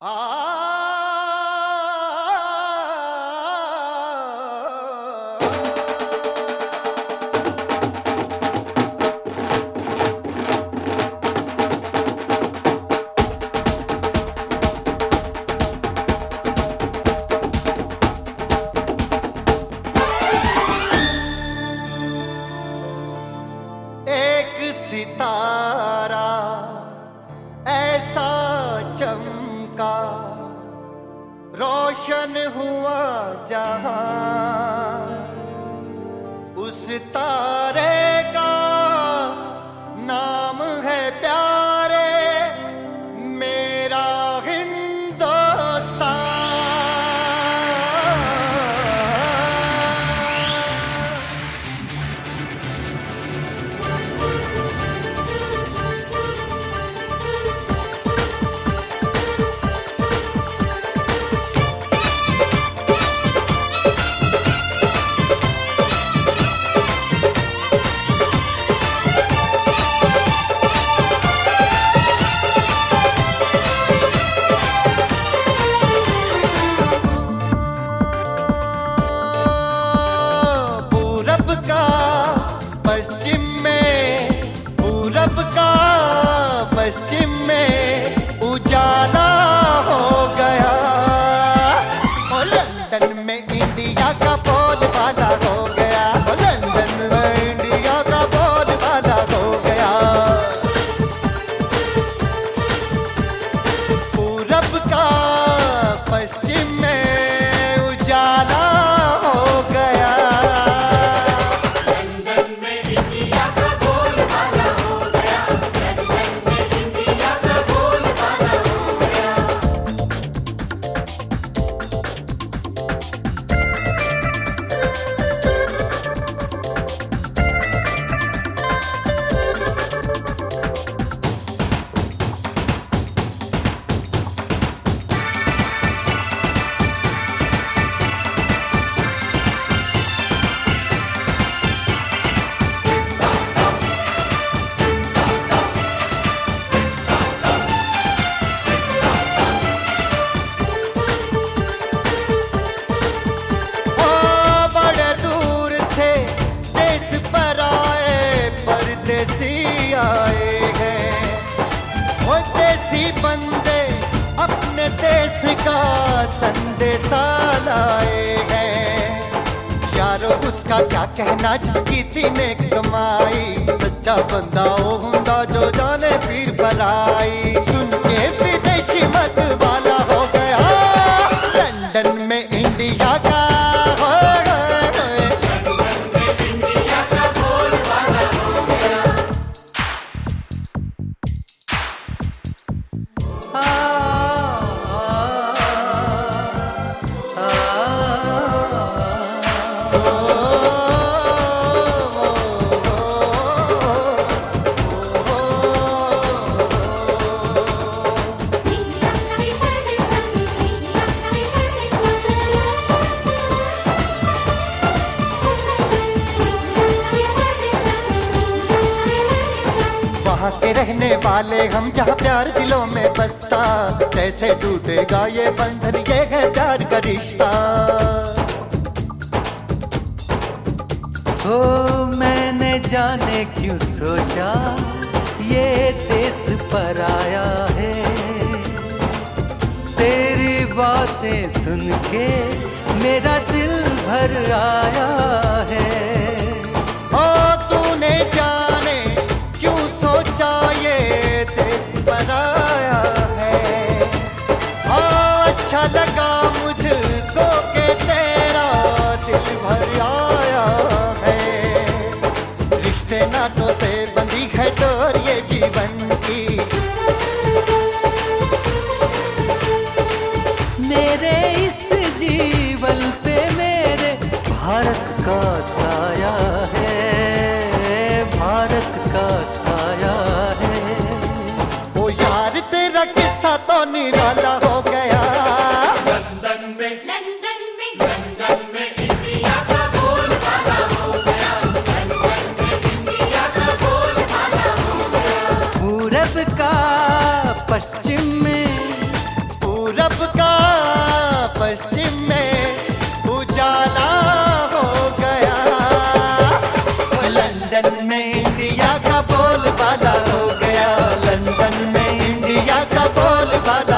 एक सितारा ऐसा चमका, रोशन हुआ जहां, उस तारे का नाम है प्यारे मेरा हिंदुस्तान। पश्चिम में उजाला हो गया, और लंदन में इंडिया का बोलबाला हो गया, लंदन में इंडिया का बोलबाला हो गया। पूरब का पश्चिम में उजाला हो गया। आए हैं वो देसी बंदे, अपने देश का संदेशा लाए हैं। यारो उसका क्या कहना जिसकी तीने कमाई, सच्चा बंदा वो हुंदा जो जाने पीर भराई। सुन के विदेशी मत वाला हो गया, लंदन में इंडिया का के रहने वाले हम, जहाँ प्यार दिलों में बसता, कैसे टूटेगा ये बंधन, ये है प्यार का रिश्ता। ओ मैंने जाने क्यों सोचा ये देश पराया है, तेरी बातें सुन के मेरा दिल भर आया है। ओ तूने जाने क्यों सोचा ये देश पराया है, ओ अच्छा लगा मुझको के तेरा दिल भर आया है। रिश्ते नातों से बंधी है डोर ये जीवन की, मेरे इस जीवन पे मेरे भारत का साया है, भारत का साया है। ओ यार तेरा किस्सा तो निराला हो गया, लंदन में इंडिया का बोलबाला हो गया, लंदन में इंडिया का बोलबाला हो गया। पूरब का पश्चिम में पूरा वाला